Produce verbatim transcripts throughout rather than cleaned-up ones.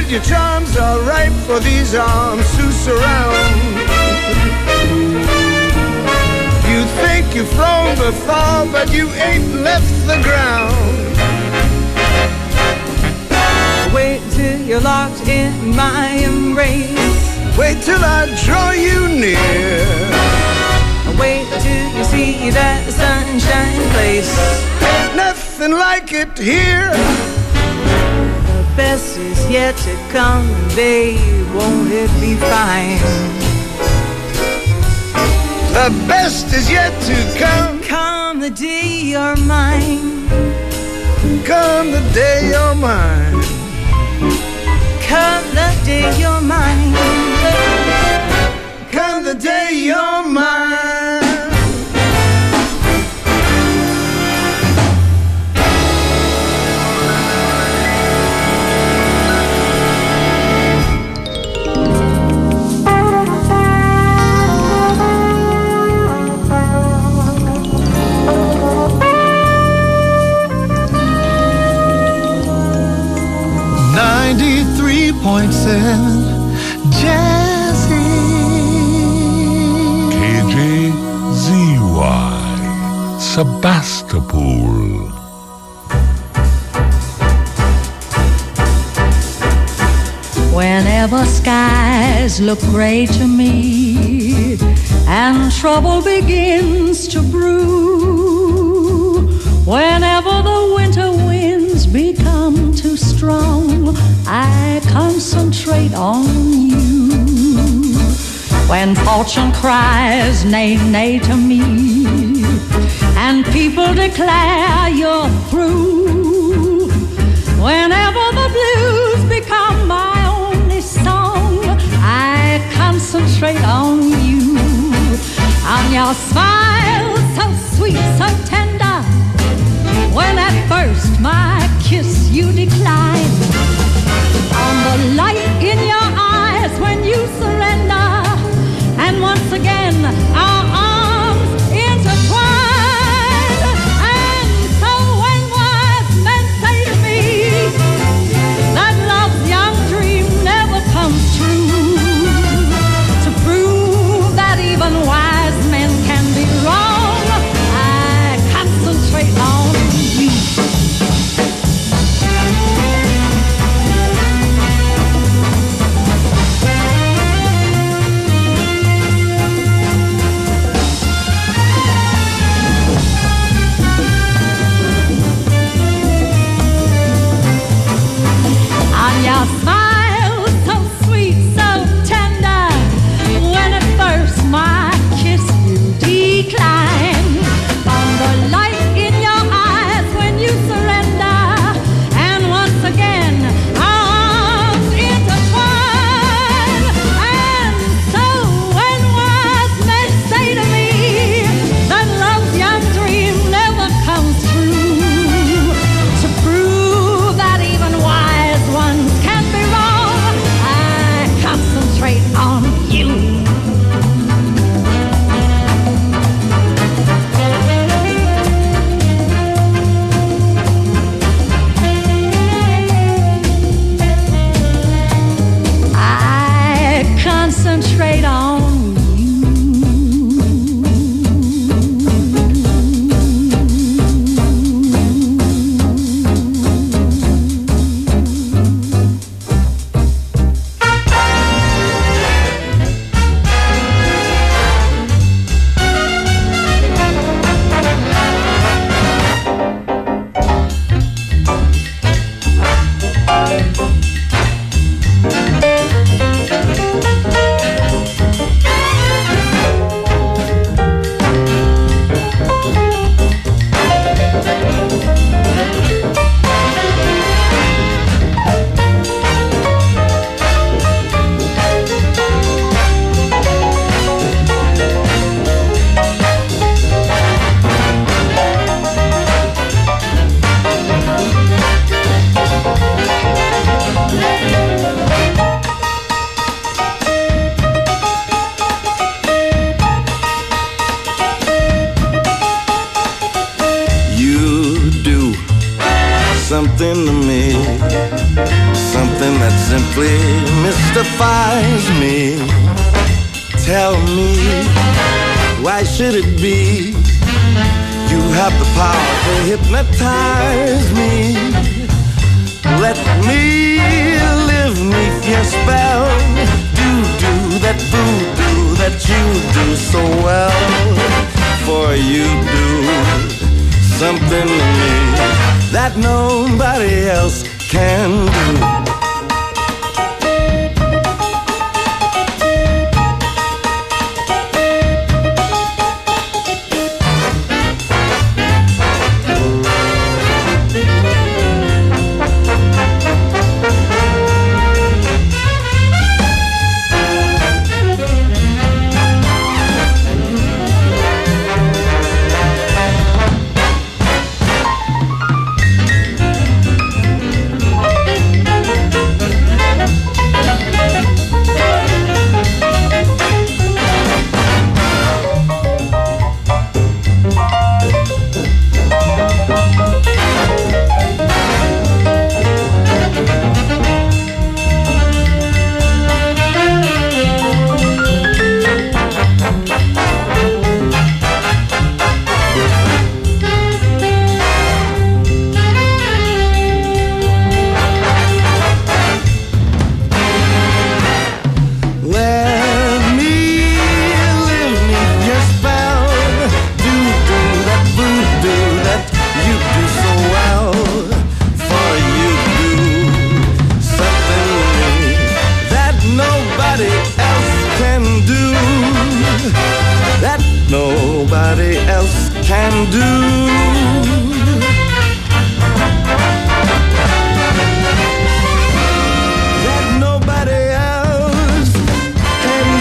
your charms are ripe for these arms to surround. You think you've flown before, but you ain't left the ground. Wait till you're locked in my embrace. Wait till I draw you near. Wait till you see that sunshine place. Ain't nothing like it here. The best is yet to come, babe, won't it be fine? The best is yet to come. Come the day you're mine. Come the day you're mine. Come the day you're mine. Come the day you're mine. ninety-three point seven Jazzy K J Z Y Sebastopol. Whenever skies look gray to me and trouble begins to brew, whenever the winter winds become too strong, I concentrate on you. When fortune cries nay, nay to me, and people declare you're through, whenever the blues become my only song, I concentrate on you. On your smile so sweet, so tender, when at first my kiss you decline, on the light in your eyes when you surrender, and once again our arms intertwine. And so when wise men say to me that love's young dream never comes true, to prove that even wise men can be wrong, I concentrate on you. On your smile so sweet, so tender, when at first my kiss you decline, on the light in your eyes when you surrender, and once again our arms intertwine. And so when wise men say to me that love's young dream never comes true, to prove that even wise ones can be wrong, I concentrate on you. I concentrate on something to me, something something that simply mystifies me. Tell me, why should it be you have the power to hypnotize me? Let me live neath your spell. Do, do that voodoo that you do so well. For you do something to me that nobody else can do. Nobody else can do. That nobody else can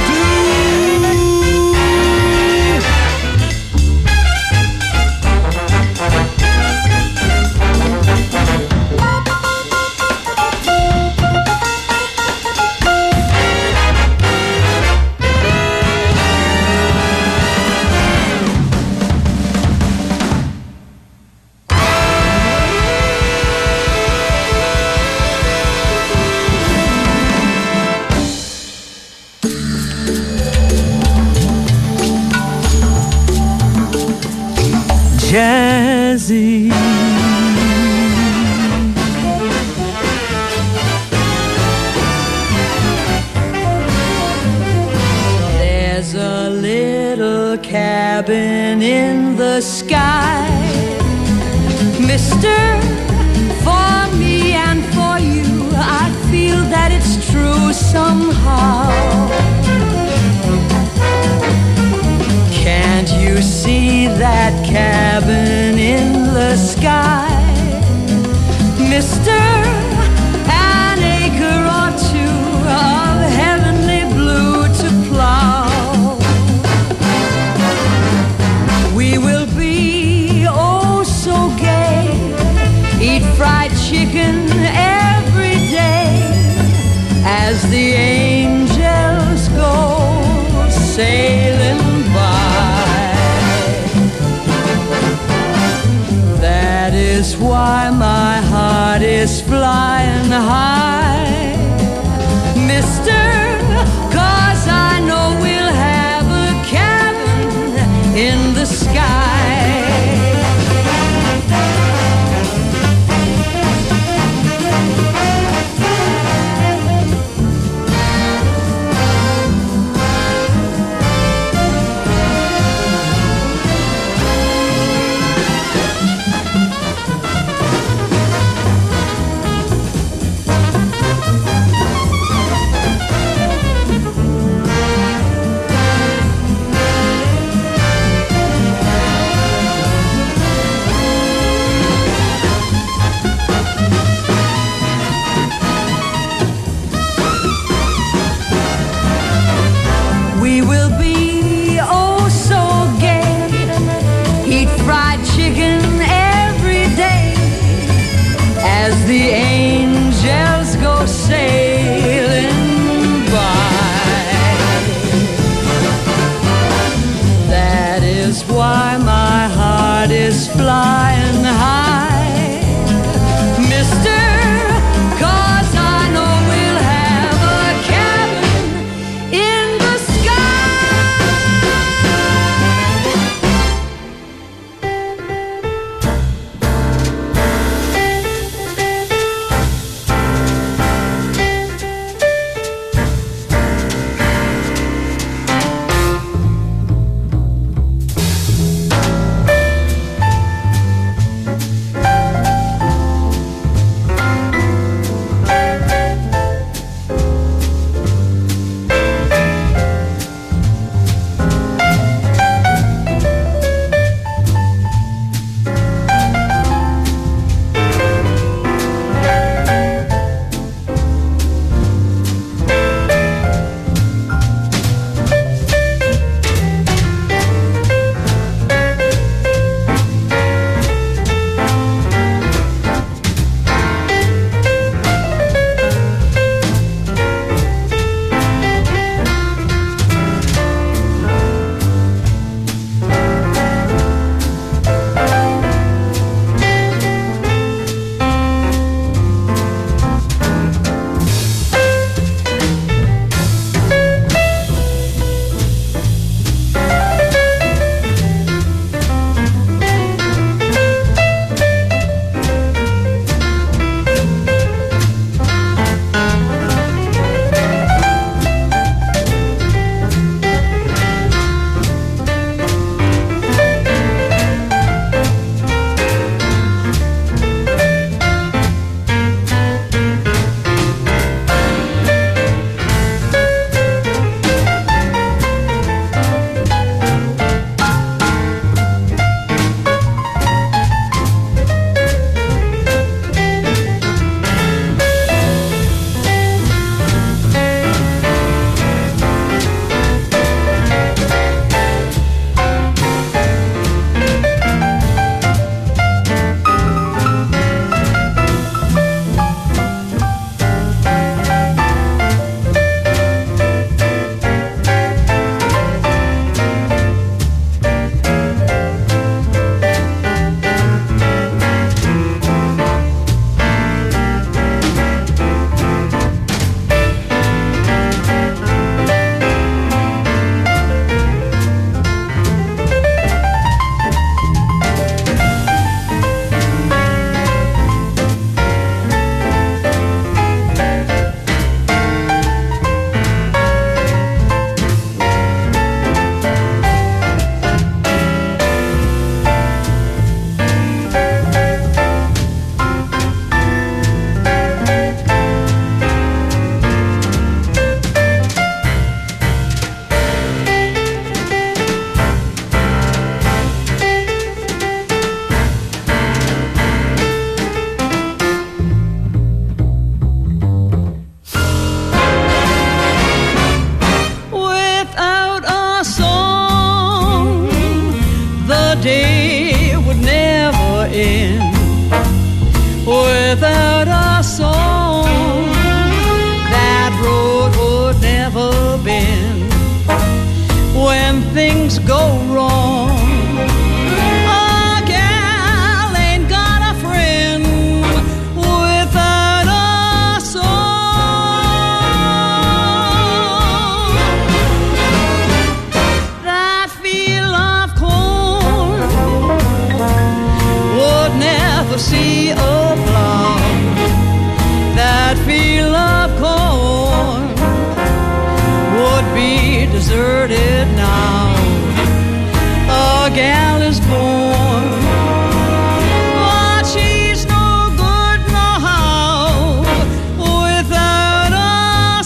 Jazzy. There's a little cabin in the sky, mister, for me and for you. I feel that it's true somehow. Can't you see that cabin in the sky, mister? An acre or two of heavenly blue to plow. We will be oh so gay, eat fried chicken every day, as the angels go sailing by. That is why my heart is flying high, mister, 'cause I know we'll have a cabin in the sky. The angels go sailing by. That is why my heart is flying high, mister, 'cause I know would never end without a song. That road would never bend when things go wrong. A gal ain't got a friend without a song. That field of corn would never see a plow. That field of corn would be deserted now. A gal is born, but she's no good no how without a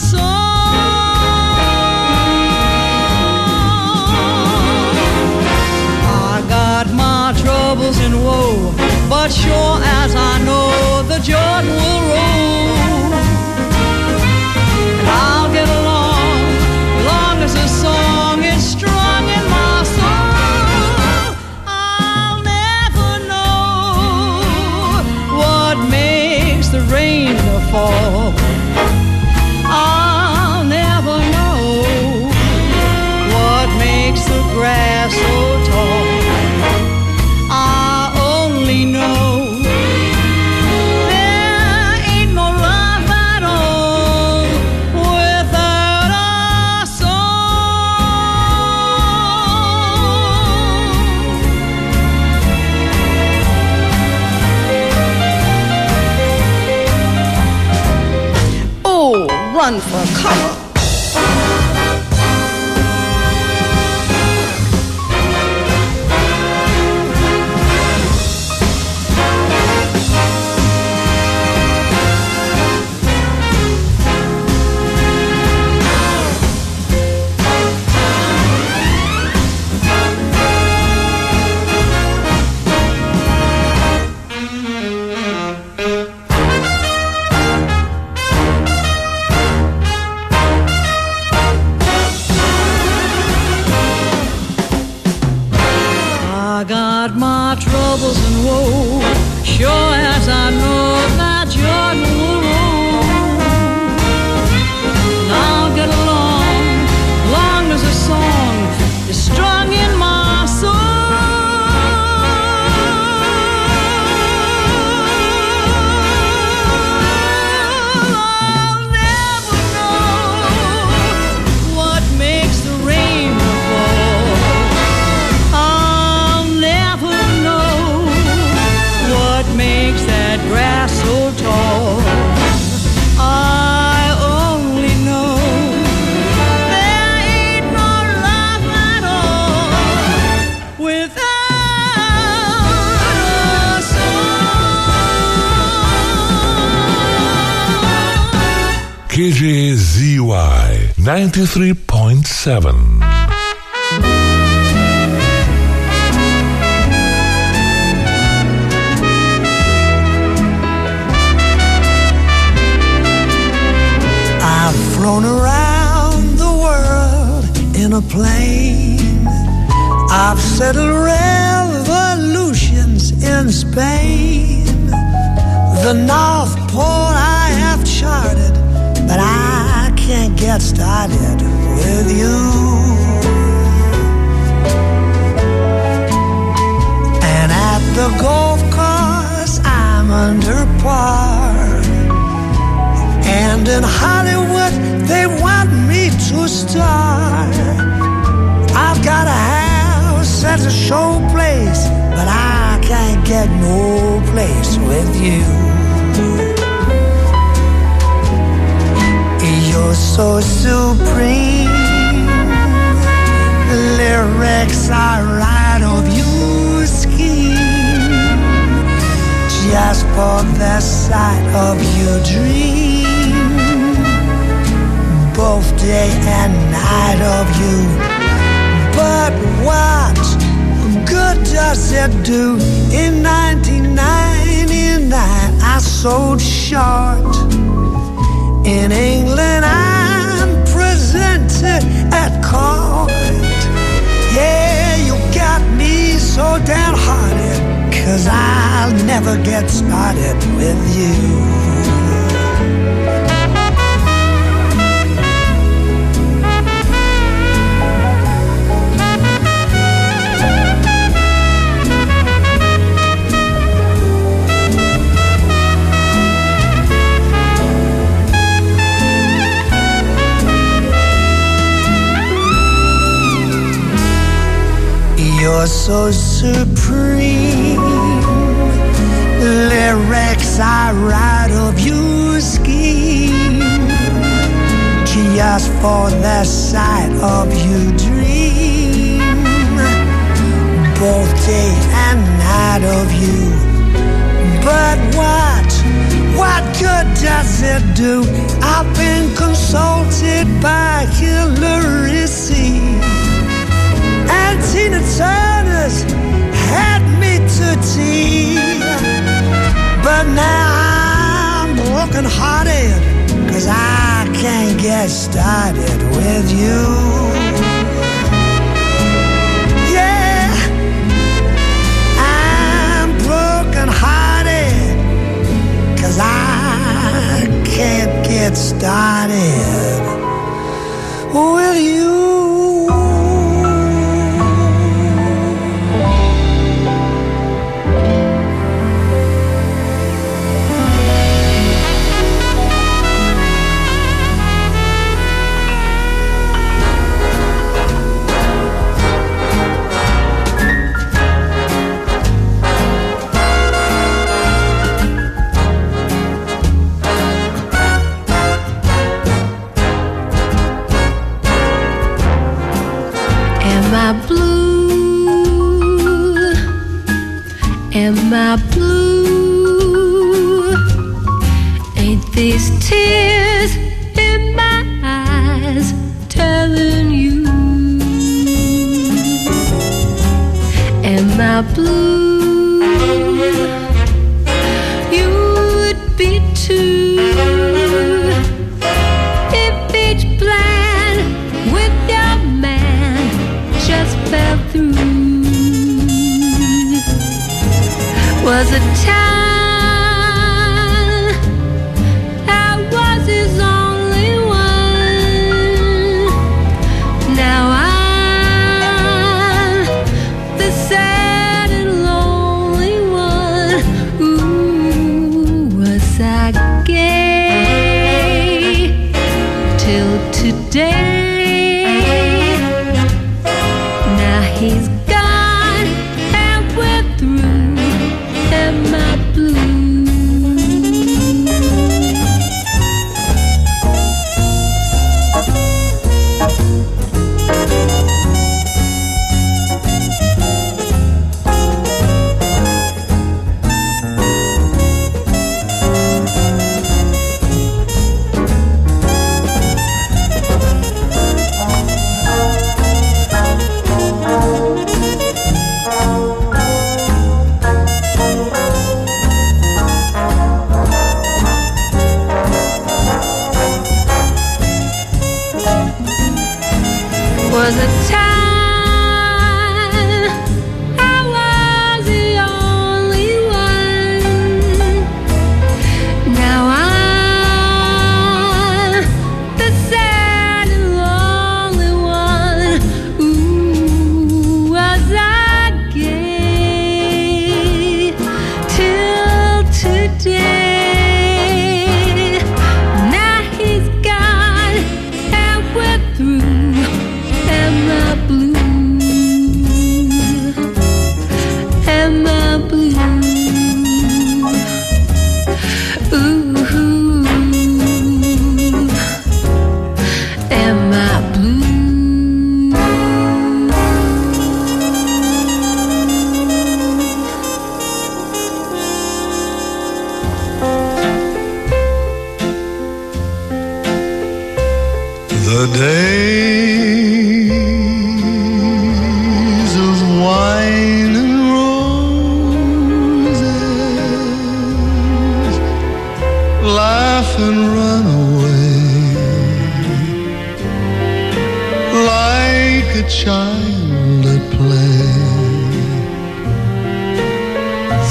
song. I got my troubles and woe, but sure as I know the Jordan will roll, and I'll get along long as the song is strong in my soul. I'll never know what makes the rain fall. I'll never know what makes the grass so tall. I only know there ain't no love at all without a song. Oh, run for cover. I got my troubles and woe, sure as I know that Jordan will roll. And I'll get along, long as a song is strong in my soul. I'll never know what makes the rain fall. I'll never know what makes that grass so tall. I only know there ain't no love at all without a song. K J Z Y ninety-three point seven. I've flown around the world in a plane. I've settled revolutions in Spain. The North Pole I have charted, but I can't get started with you. And at the golf course I'm under par. And in Hollywood they want me to star. I've got a house at a show place, but I can't get no place with you. You're so supreme. Lyrics are right of your scheme. Just for the sight of your dream, both day and night of you. But what good does it do? In nineteen ninety-nine I sold short. In England I'm presented at court. Yeah, you got me so downhearted 'cause I'll never get started with you. You're so supreme. Lyrics I write of your scheme, just for the sight of your dream. Both day and night of you. But what, what good does it do? I've been consulted by Hillary C. and Tina Turner's had me to tea. But now I'm broken hearted, 'cause I can't get started with you. Yeah, I'm broken hearted, 'cause I can't get started with you. Am I blue? Ain't these tears in my eyes telling you? Am I blue? You would be too if each plan with your man just fell through. Was a time I was his only one. Now I'm the sad and lonely one. Ooh, was I gay till today? Now he's gone and we're through. Am I blue?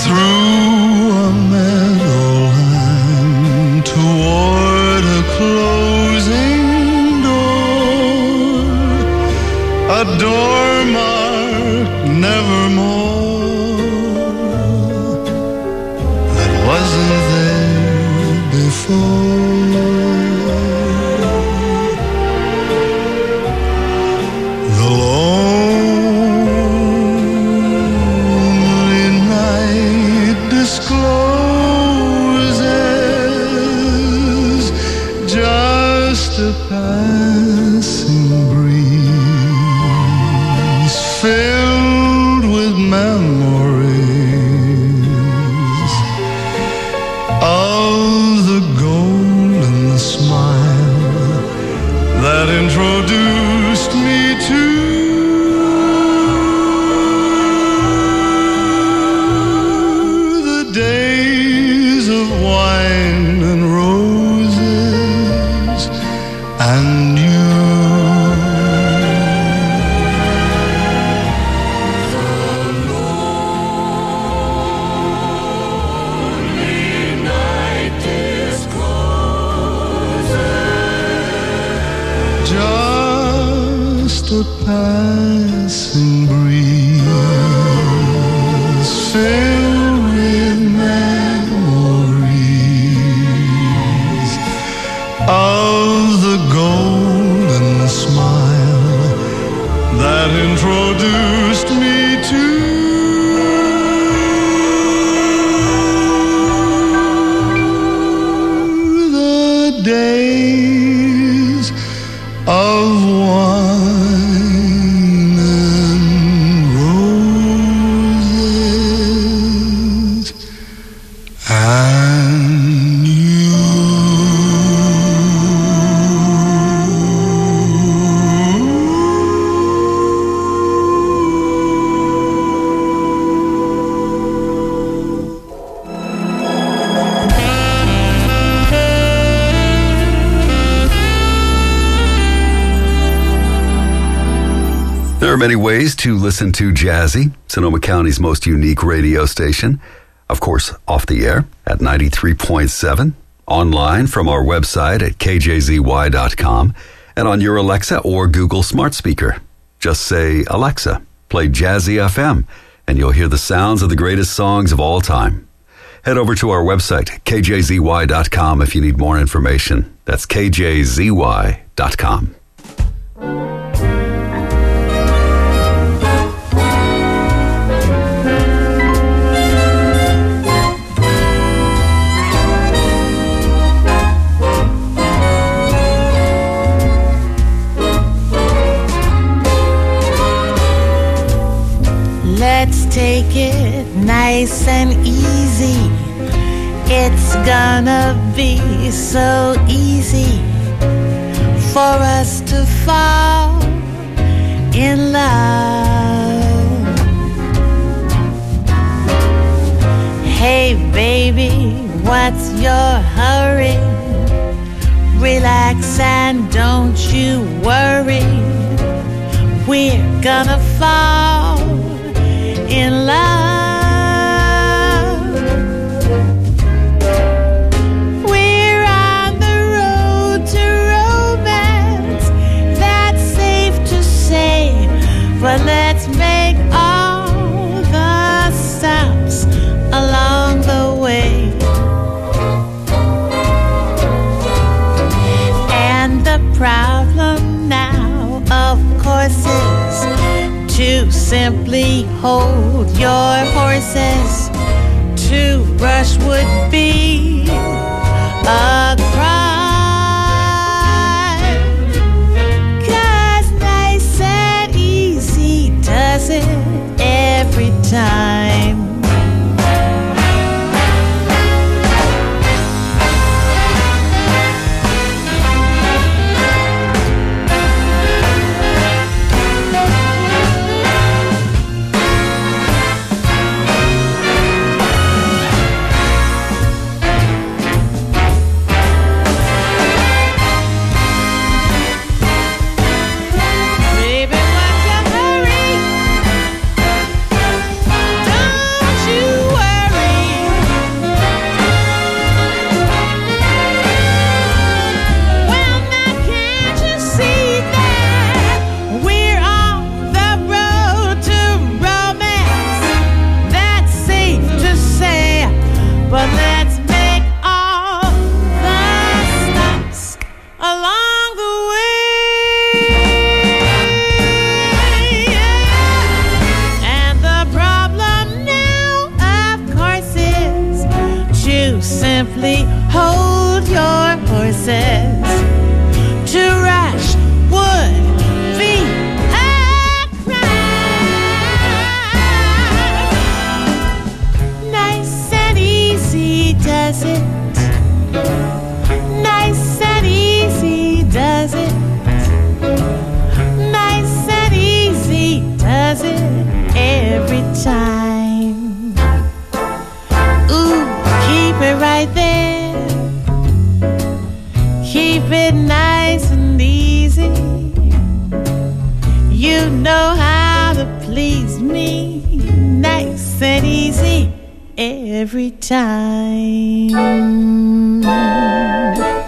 through a meadowland toward a closing door, a door marked nevermore that wasn't there before. The lonely night discloses just a passing breeze filled with memories of the golden smile that introduced me to the days of wine and roses and you. Just a passing breeze filled with memories of the golden smile that introduced me to the days of wine and roses and you. There are many ways to listen to Jazzy, Sonoma County's most unique radio station. Of course, off the air at ninety-three point seven, online from our website at k j z y dot com, and on your Alexa or Google smart speaker. Just say, Alexa, play Jazzy F M, and you'll hear the sounds of the greatest songs of all time. Head over to our website, k j z y dot com, if you need more information. That's k j z y dot com. Let's take it nice and easy. It's gonna be so easy for us to fall in love. Hey baby, what's your hurry? Relax and don't you worry. We're gonna fall in love. We're on the road to romance, that's safe to say, but let's make all the stops along the way. And the problem now, of course, is to simply hold your horses. To rush would be a crime, 'cause nice and easy does it every time. but let's make all the stops along the way. And the problem now, of course, is to simply hold your horses. To rush would be a crime. Nice and easy does it. Nice and easy does it. Nice and easy does it every time. Ooh, keep it right there. Keep it nice and easy. You know how to please me. Nice and easy every time.